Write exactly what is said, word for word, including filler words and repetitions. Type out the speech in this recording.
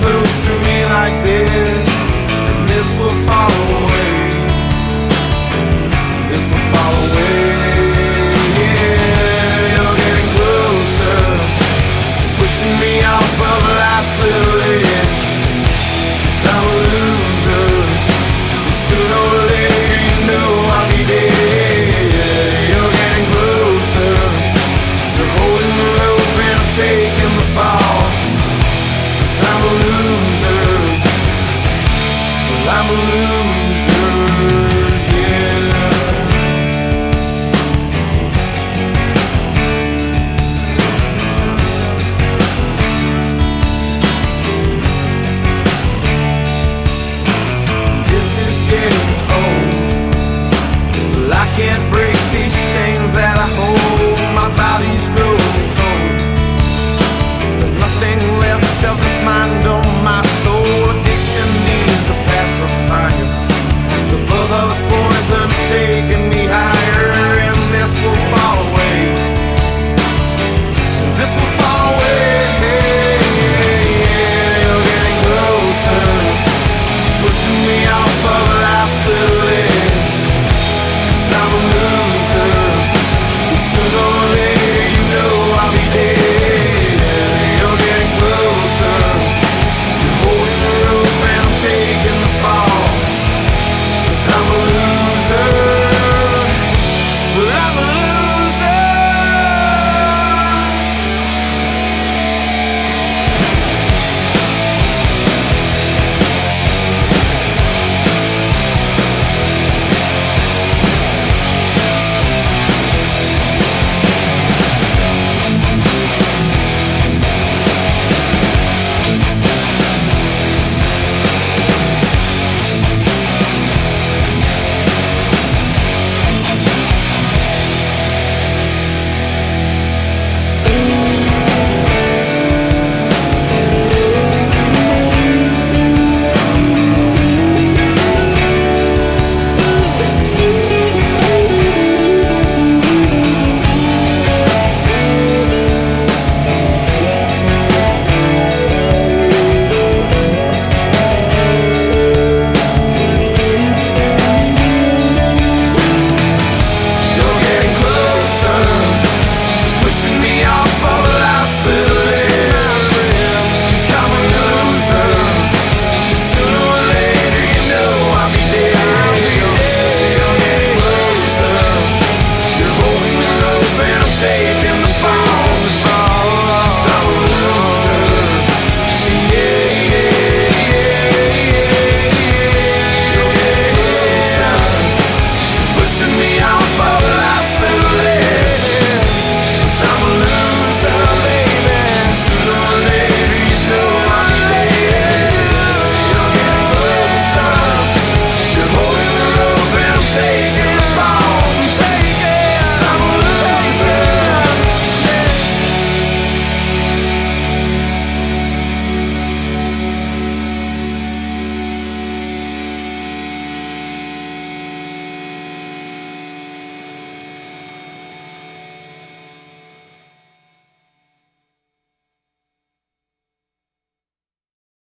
close to me like this, and this will fall away. This will fall away. Yeah, you're getting closer to pushing me off of life's little edge. 'Cause I'm a loser, and sooner or later you know I'll be dead. You're getting closer, you're holding the rope and I'm taking the fall. 'Cause I'm a loser, well I'm a loser, yeah. This is getting old. Well, I can't break these chains that I hold. My body's growing cold. There's nothing left of this mind on my soul. Addiction needs a pacifier. The buzz of this poison's taking me higher, and this will fall away. This will fall away. You're getting closer to pushing me off of life's little edge. 'Cause I'm a loser, and sooner or later you know I'll be dead. You're getting closer, you're holding the rope and I'm taking the fall. 'Cause I'm a loser, well I'm a loser. You're getting closer to pushing me off of life's little edge. 'Cause I'm a loser, and sooner or later you know I'll be dead. You're getting closer, you're holding the rope and I'm taking the fall.